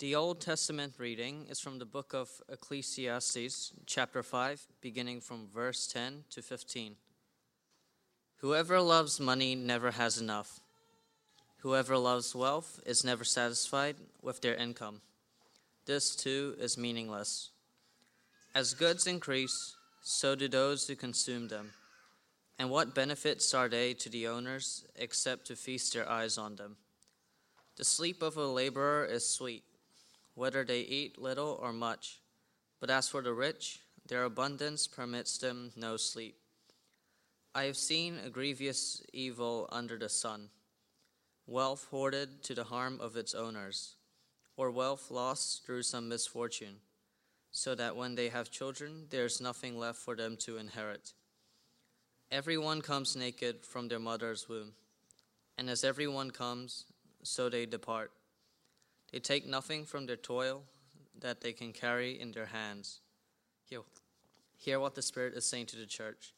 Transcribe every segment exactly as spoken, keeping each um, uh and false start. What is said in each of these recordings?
The Old Testament reading is from the book of Ecclesiastes, chapter five, beginning from verse ten to fifteen. Whoever loves money never has enough. Whoever loves wealth is never satisfied with their income. This too is meaningless. As goods increase, so do those who consume them. And what benefits are they to the owners except to feast their eyes on them? The sleep of a laborer is sweet, whether they eat little or much. But as for the rich, their abundance permits them no sleep. I have seen a grievous evil under the sun, wealth hoarded to the harm of its owners, or wealth lost through some misfortune, so that when they have children, there is nothing left for them to inherit. Everyone comes naked from their mother's womb, and as everyone comes, so they depart. They take nothing from their toil that they can carry in their hands. Hear, hear what the Spirit is saying to the church.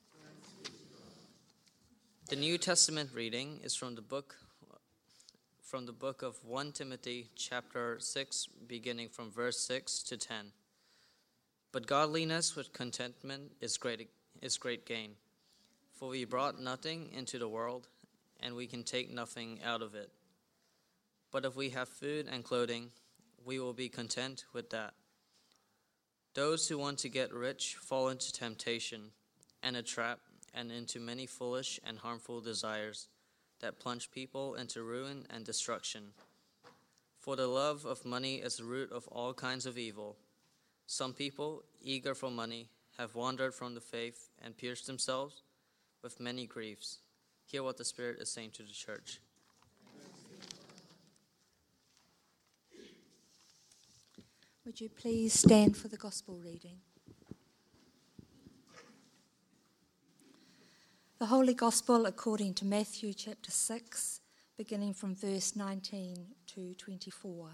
The New Testament reading is from the book from the book of First Timothy chapter six, beginning from verse six to ten. But godliness with contentment is great is great gain. For we brought nothing into the world, and we can take nothing out of it. But if we have food and clothing, we will be content with that. Those who want to get rich fall into temptation and a trap, and into many foolish and harmful desires that plunge people into ruin and destruction. For the love of money is the root of all kinds of evil. Some people, eager for money, have wandered from the faith and pierced themselves with many griefs. Hear what the Spirit is saying to the church. Would you please stand for the gospel reading? The Holy Gospel according to Matthew chapter six, beginning from verse nineteen to twenty-four.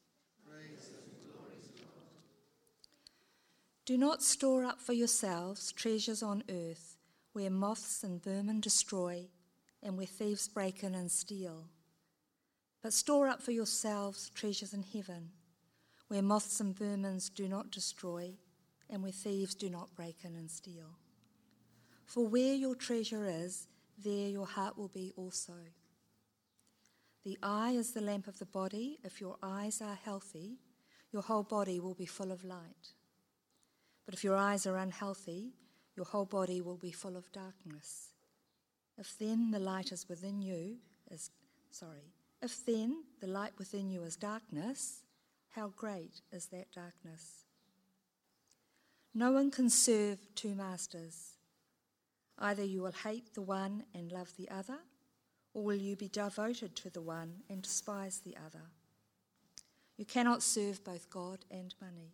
Do not store up for yourselves treasures on earth, where moths and vermin destroy, and where thieves break in and steal. But store up for yourselves treasures in heaven, where moths and vermin do not destroy, and where thieves do not break in and steal. For where your treasure is, there your heart will be also. The eye is the lamp of the body. If your eyes are healthy, your whole body will be full of light. But if your eyes are unhealthy, your whole body will be full of darkness. If then the light is within you, is sorry, if then the light within you is darkness, how great is that darkness? No one can serve two masters. Either you will hate the one and love the other, or will you be devoted to the one and despise the other? You cannot serve both God and money.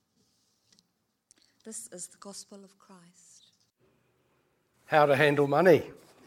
This is the gospel of Christ. How to handle money.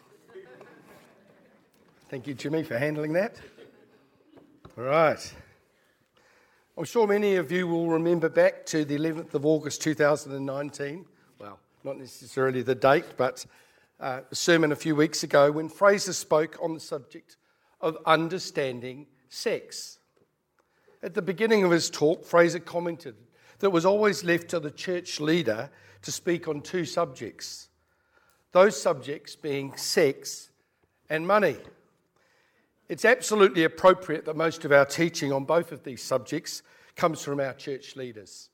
Thank you, Jimmy, for handling that. All right. I'm sure many of you will remember back to the eleventh of August two thousand nineteen. Well, not necessarily the date, but uh, a sermon a few weeks ago when Fraser spoke on the subject of understanding sex. At the beginning of his talk, Fraser commented that it was always left to the church leader to speak on two subjects, those subjects being sex and money. It's absolutely appropriate that most of our teaching on both of these subjects comes from our church leaders.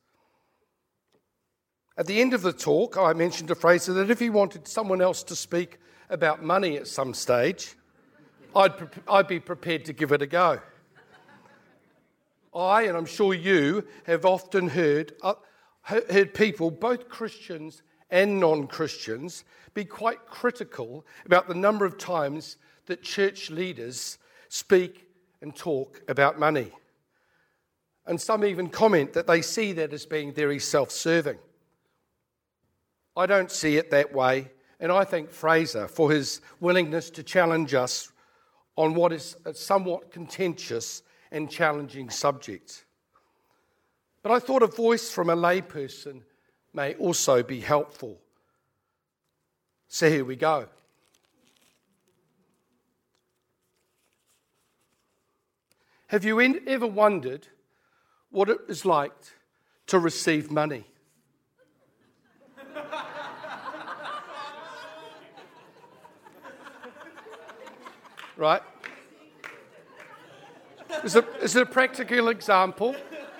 At the end of the talk, I mentioned to Fraser that if he wanted someone else to speak about money at some stage, I'd, pre- I'd be prepared to give it a go. I, and I'm sure you, have often heard, uh, heard people, both Christians and non-Christians, be quite critical about the number of times that church leaders speak and talk about money. And some even comment that they see that as being very self-serving. I don't see it that way, and I thank Fraser for his willingness to challenge us on what is a somewhat contentious and challenging subject. But I thought a voice from a layperson may also be helpful. So here we go. Have you ever wondered what it is like to receive money. Right? Is it, is it a practical example?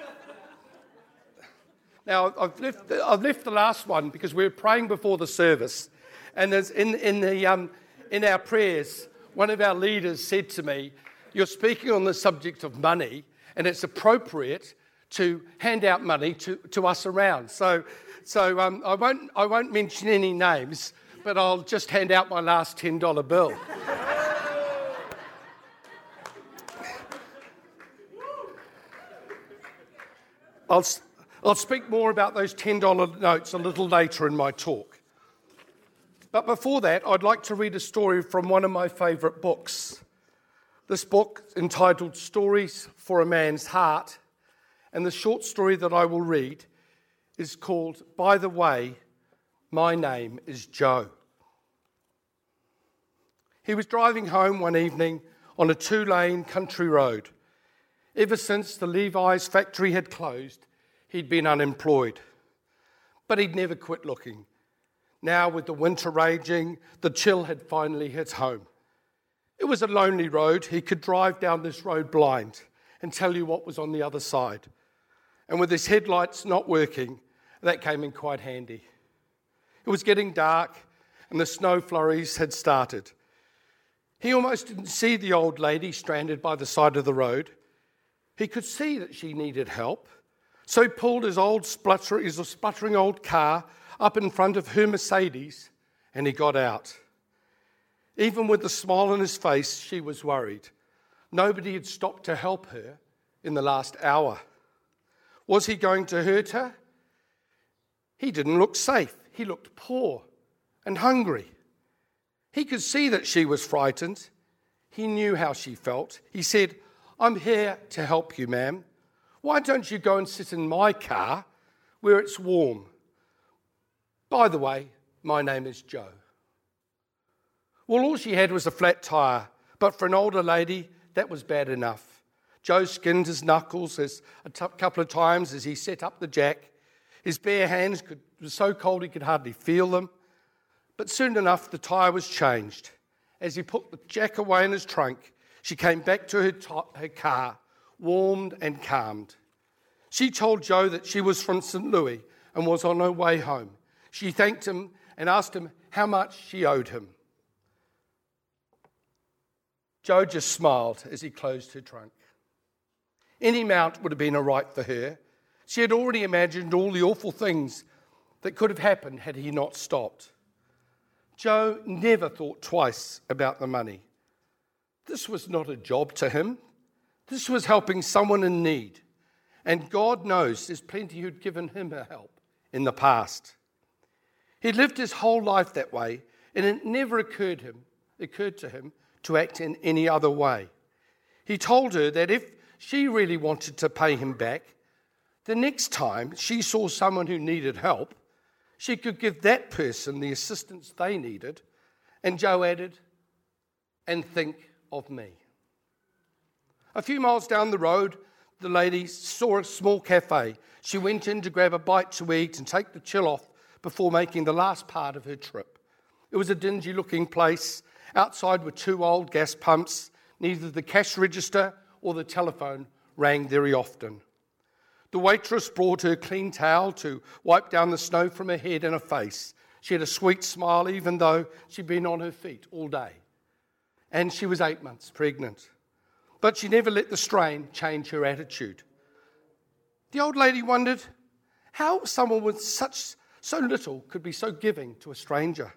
Now, I've left, I've left the last one because we were praying before the service. And there's in, in, the, um, in our prayers, one of our leaders said to me, you're speaking on the subject of money, and it's appropriate to hand out money to, to us around. So, so um, I won't I won't mention any names, but I'll just hand out my last ten dollar bill. I'll I'll speak more about those ten dollar notes a little later in my talk. But before that, I'd like to read a story from one of my favourite books. This book, entitled Stories for a Man's Heart, and the short story that I will read is called, By the Way, My Name is Joe. He was driving home one evening on a two-lane country road. Ever since the Levi's factory had closed, he'd been unemployed. But he'd never quit looking. Now, with the winter raging, the chill had finally hit home. It was a lonely road. He could drive down this road blind and tell you what was on the other side. And with his headlights not working, that came in quite handy. It was getting dark and the snow flurries had started. He almost didn't see the old lady stranded by the side of the road. He could see that she needed help. So he pulled his old splutter, his sputtering old car up in front of her Mercedes, and he got out. Even with the smile on his face, she was worried. Nobody had stopped to help her in the last hour. Was he going to hurt her? He didn't look safe. He looked poor and hungry. He could see that she was frightened. He knew how she felt. He said, I'm here to help you, ma'am. Why don't you go and sit in my car where it's warm? By the way, my name is Joe. Well, all she had was a flat tyre, but for an older lady, that was bad enough. Joe skinned his knuckles as a t- couple of times as he set up the jack. His bare hands could, were so cold he could hardly feel them. But soon enough, the tyre was changed. As he put the jack away in his trunk, she came back to her, t- her car, warmed and calmed. She told Joe that she was from Saint Louis and was on her way home. She thanked him and asked him how much she owed him. Joe just smiled as he closed her trunk. Any amount would have been all right for her. She had already imagined all the awful things that could have happened had he not stopped. Joe never thought twice about the money. This was not a job to him. This was helping someone in need. And God knows there's plenty who'd given him a help in the past. He lived his whole life that way, and it never occurred him, occurred to him to act in any other way. He told her that if she really wanted to pay him back, the next time she saw someone who needed help, she could give that person the assistance they needed. And Joe added, and think of me. A few miles down the road, the lady saw a small cafe. She went in to grab a bite to eat and take the chill off before making the last part of her trip. It was a dingy-looking place. Outside were two old gas pumps. Neither the cash register or the telephone rang very often. The waitress brought her clean towel to wipe down the snow from her head and her face. She had a sweet smile even though she'd been on her feet all day. And she was eight months pregnant. But she never let the strain change her attitude. The old lady wondered how someone with such so little could be so giving to a stranger.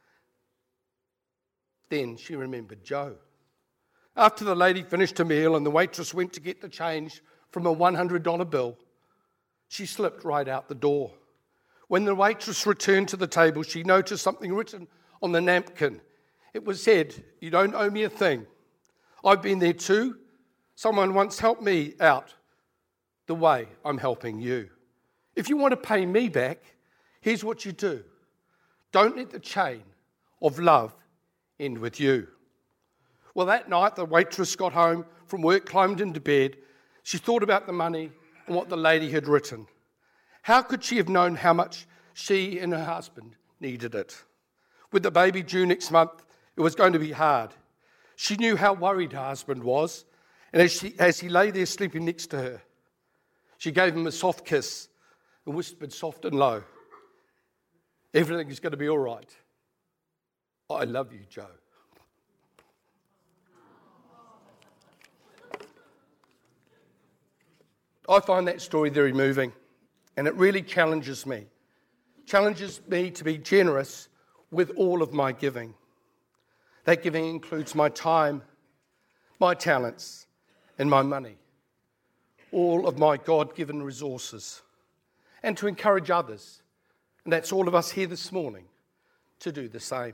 Then she remembered Joe. After the lady finished her meal and the waitress went to get the change from a one hundred dollar bill, she slipped right out the door. When the waitress returned to the table, she noticed something written on the napkin. It was said, "You don't owe me a thing. I've been there too. Someone once helped me out the way I'm helping you. If you want to pay me back, here's what you do. Don't let the chain of love end with you." Well, that night, the waitress got home from work, climbed into bed. She thought about the money on what the lady had written. How could she have known how much she and her husband needed it? With the baby due next month, it was going to be hard. She knew how worried her husband was, and as, she, as he lay there sleeping next to her, she gave him a soft kiss and whispered soft and low, "Everything is going to be all right. I love you, Joe." I find that story very moving, and it really challenges me. Challenges me to be generous with all of my giving. That giving includes my time, my talents, and my money, all of my God-given resources, and to encourage others, and that's all of us here this morning, to do the same.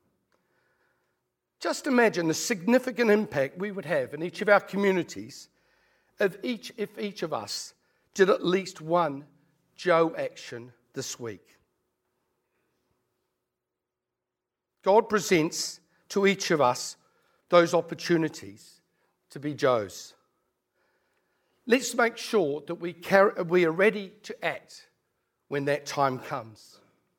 Just imagine the significant impact we would have in each of our communities if each, if each of us did at least one Joe action this week. God presents to each of us those opportunities to be Joes. Let's make sure that we, carry, we are ready to act when that time comes.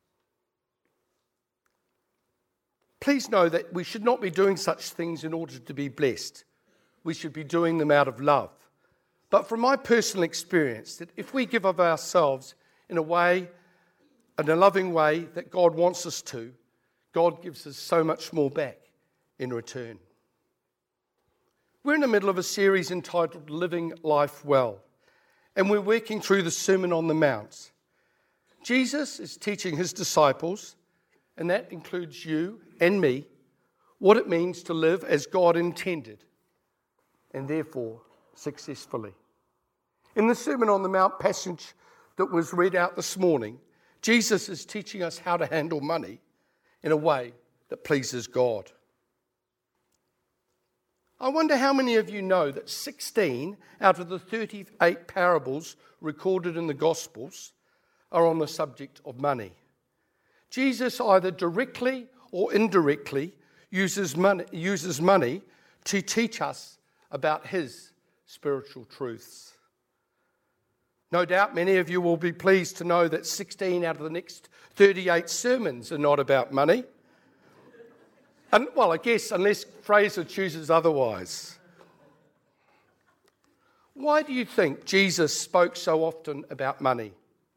Please know that we should not be doing such things in order to be blessed. We should be doing them out of love. But from my personal experience, that if we give of ourselves in a way, in a loving way that God wants us to, God gives us so much more back in return. We're in the middle of a series entitled Living Life Well, and we're working through the Sermon on the Mount. Jesus is teaching his disciples, and that includes you and me, what it means to live as God intended, and therefore successfully. In the Sermon on the Mount passage that was read out this morning, Jesus is teaching us how to handle money in a way that pleases God. I wonder how many of you know that sixteen out of the thirty-eight parables recorded in the Gospels are on the subject of money. Jesus either directly or indirectly uses money, uses money to teach us about his spiritual truths. No doubt many of you will be pleased to know that sixteen out of the next thirty-eight sermons are not about money. And, well, I guess unless Fraser chooses otherwise. Why do you think Jesus spoke so often about money?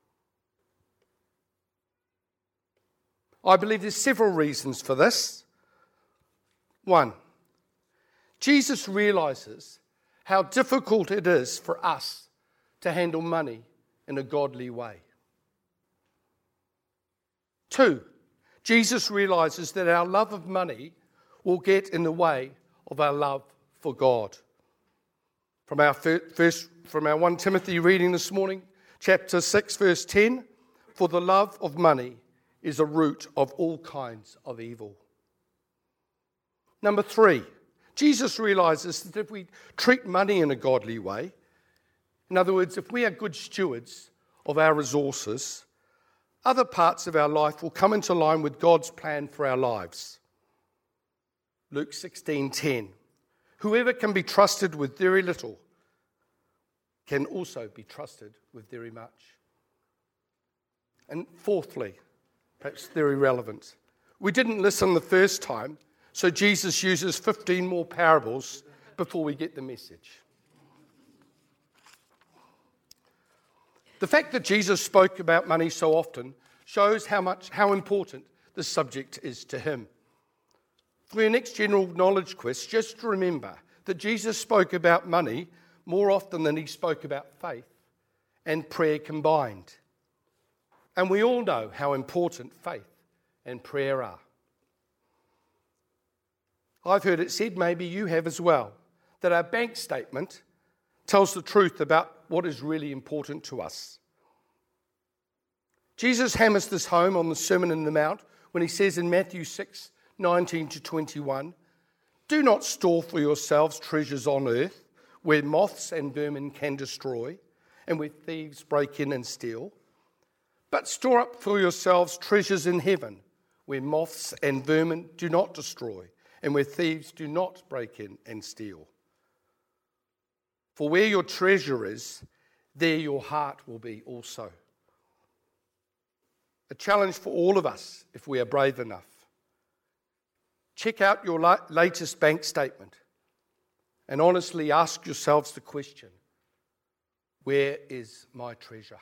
I believe there's several reasons for this. One, Jesus realizes how difficult it is for us to handle money in a godly way. Two, Jesus realizes that our love of money will get in the way of our love for God. From our first, from our First Timothy reading this morning, chapter six, verse ten, "For the love of money is a root of all kinds of evil." Number three, Jesus realizes that if we treat money in a godly way, in other words, if we are good stewards of our resources, other parts of our life will come into line with God's plan for our lives. Luke sixteen ten, "Whoever can be trusted with very little can also be trusted with very much." And fourthly, perhaps very relevant, we didn't listen the first time, so Jesus uses fifteen more parables before we get the message. The fact that Jesus spoke about money so often shows how much, how important this subject is to him. For your next general knowledge quiz, just remember that Jesus spoke about money more often than he spoke about faith and prayer combined. And we all know how important faith and prayer are. I've heard it said, maybe you have as well, that our bank statement tells the truth about what is really important to us. Jesus hammers this home on the Sermon on the Mount when he says in Matthew six, nineteen to twenty-one, "Do not store for yourselves treasures on earth, where moths and vermin can destroy, and where thieves break in and steal. But store up for yourselves treasures in heaven, where moths and vermin do not destroy, and where thieves do not break in and steal. For where your treasure is, there your heart will be also. A challenge for all of us if we are brave enough. Check out your la- latest bank statement and honestly ask yourselves the question, where is my treasure?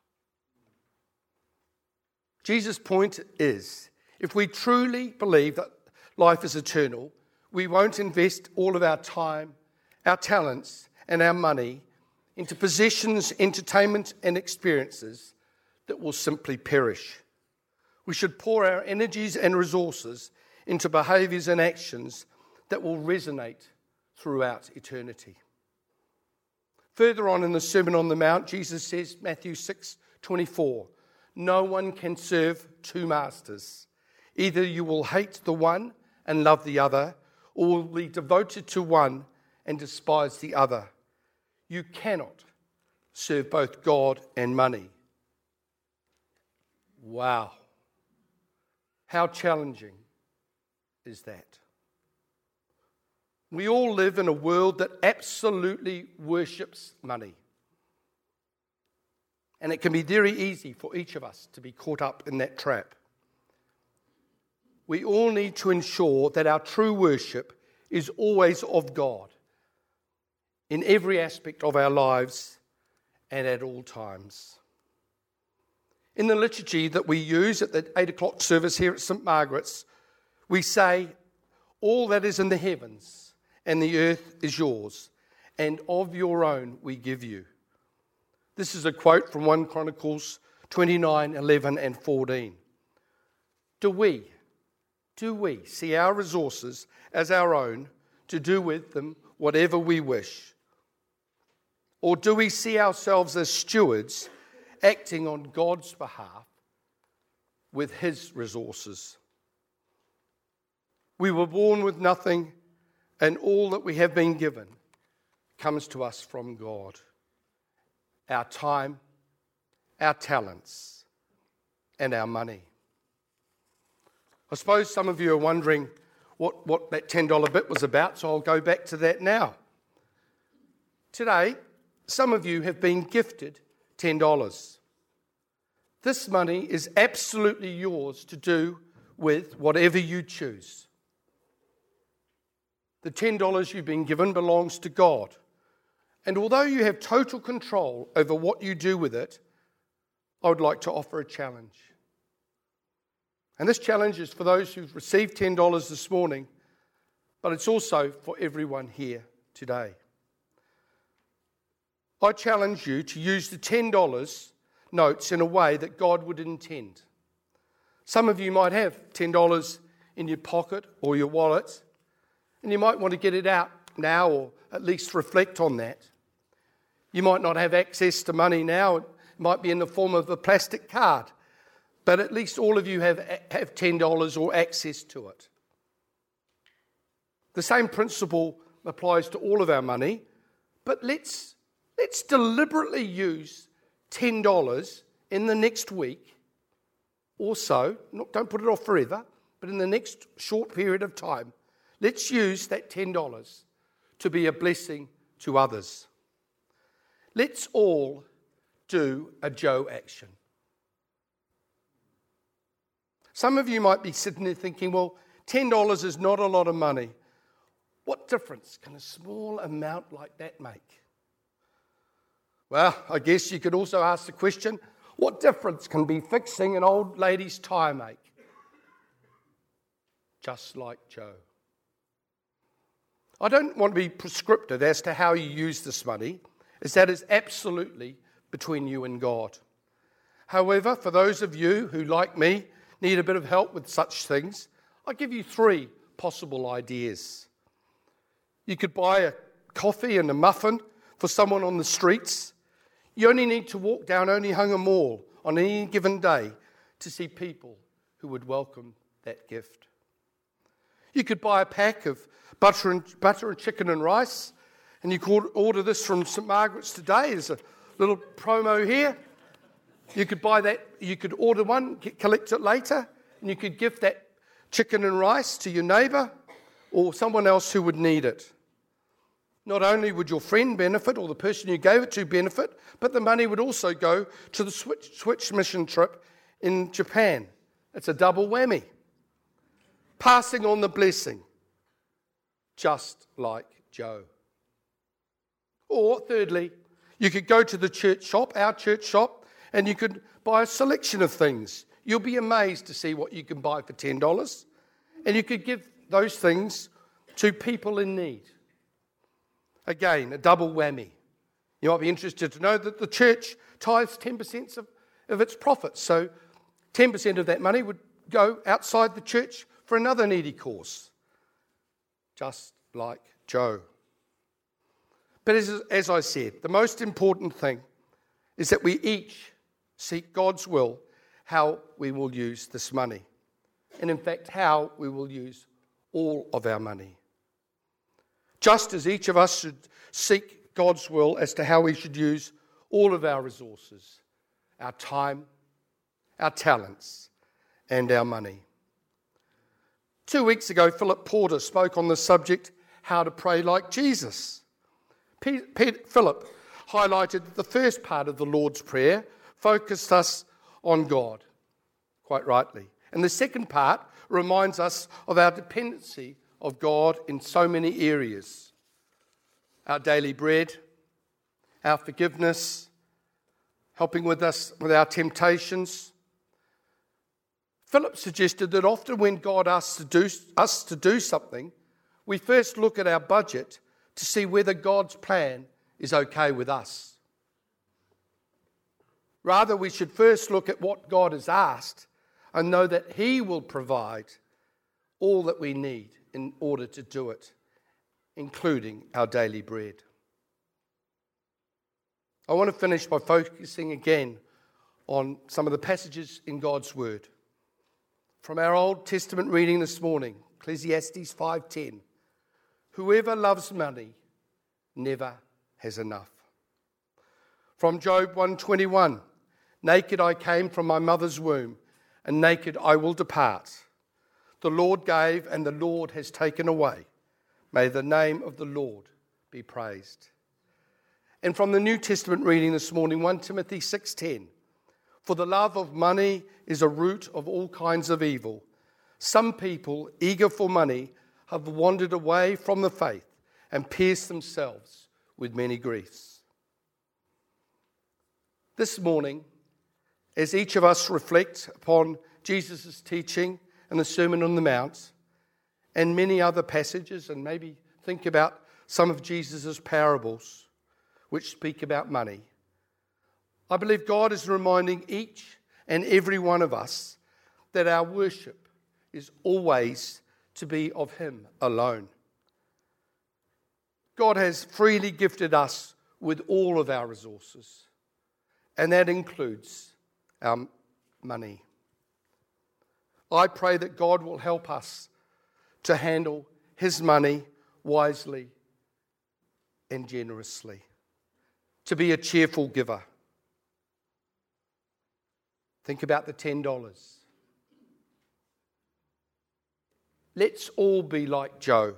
Jesus' point is, if we truly believe that life is eternal, we won't invest all of our time, our talents, and our money into possessions, entertainment, and experiences that will simply perish. We should pour our energies and resources into behaviours and actions that will resonate throughout eternity. Further on in the Sermon on the Mount, Jesus says, Matthew six twenty-four, no one can serve two masters. Either you will hate the one and love the other, or will be devoted to one and despise the other. You cannot serve both God and money. Wow. How challenging is that? We all live in a world that absolutely worships money. And it can be very easy for each of us to be caught up in that trap. We all need to ensure that our true worship is always of God in every aspect of our lives and at all times. In the liturgy that we use at the eight o'clock service here at Saint Margaret's, we say, all that is in the heavens and the earth is yours, and of your own we give you. This is a quote from First Chronicles twenty-nine, eleven and fourteen. Do we, do we see our resources as our own to do with them whatever we wish? Or do we see ourselves as stewards acting on God's behalf with his resources? We were born with nothing, and all that we have been given comes to us from God. Our time, our talents, and our money. I suppose some of you are wondering what, what that ten dollar bit was about, so I'll go back to that now. Today, some of you have been gifted ten dollars. This money is absolutely yours to do with whatever you choose. The ten dollars you've been given belongs to God. And although you have total control over what you do with it, I would like to offer a challenge. And this challenge is for those who've received ten dollars this morning, but it's also for everyone here today. I challenge you to use the ten dollars notes in a way that God would intend. Some of you might have ten dollars in your pocket or your wallet, and you might want to get it out now or at least reflect on that. You might not have access to money now. It might be in the form of a plastic card, but at least all of you have, have ten dollars or access to it. The same principle applies to all of our money, but let's, let's deliberately use ten dollars in the next week or so. Not, don't put it off forever, but in the next short period of time, let's use that ten dollars to be a blessing to others. Let's all do a Joe action. Some of you might be sitting there thinking, well, ten dollars is not a lot of money. What difference can a small amount like that make? Well, I guess you could also ask the question, what difference can be fixing an old lady's tyre make? Just like Joe. I don't want to be prescriptive as to how you use this money, as that is absolutely between you and God. However, for those of you who, like me, need a bit of help with such things, I'll give you three possible ideas. You could buy a coffee and a muffin for someone on the streets. You only need to walk down Onehunga Mall on any given day to see people who would welcome that gift. You could buy a pack of butter and, butter and chicken and rice, and you could order this from Saint Margaret's today. There's a little promo here. You could buy that, you could order one, get, collect it later, and you could gift that chicken and rice to your neighbour or someone else who would need it. Not only would your friend benefit or the person you gave it to benefit, but the money would also go to the Switch, Switch mission trip in Japan. It's a double whammy. Passing on the blessing, just like Joe. Or thirdly, you could go to the church shop, our church shop, and you could buy a selection of things. You'll be amazed to see what you can buy for ten dollars. And you could give those things to people in need. Again, a double whammy. You might be interested to know that the church tithes ten percent of, of its profits. So ten percent of that money would go outside the church for another needy cause. Just like Joe. But as, as I said, the most important thing is that we each seek God's will how we will use this money. And in fact, how we will use all of our money. Just as each of us should seek God's will as to how we should use all of our resources, our time, our talents, and our money. Two weeks ago, Philip Porter spoke on the subject, how to pray like Jesus. P- P- Philip highlighted that the first part of the Lord's Prayer focused us on God, quite rightly. And the second part reminds us of our dependency of God in so many areas. Our daily bread, our forgiveness, helping with us with our temptations. Philip suggested that often when God asks to do, us to do something, we first look at our budget to see whether God's plan is okay with us. Rather, we should first look at what God has asked and know that He will provide all that we need in order to do it, including our daily bread. I want to finish by focusing again on some of the passages in God's Word. From our Old Testament reading this morning, Ecclesiastes five ten. Whoever loves money never has enough. From Job one twenty-one. Naked I came from my mother's womb, and naked I will depart. The Lord gave, and the Lord has taken away. May the name of the Lord be praised. And from the New Testament reading this morning, First Timothy six ten. For the love of money is a root of all kinds of evil. Some people, eager for money, have wandered away from the faith and pierced themselves with many griefs. This morning, as each of us reflect upon Jesus' teaching and the Sermon on the Mount, and many other passages, and maybe think about some of Jesus' parables which speak about money, I believe God is reminding each and every one of us that our worship is always to be of Him alone. God has freely gifted us with all of our resources, and that includes our money. I pray that God will help us to handle His money wisely and generously, to be a cheerful giver. Think about the ten dollars. Let's all be like Joe.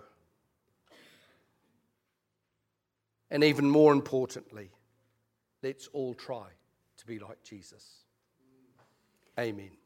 And even more importantly, let's all try to be like Jesus. Amen.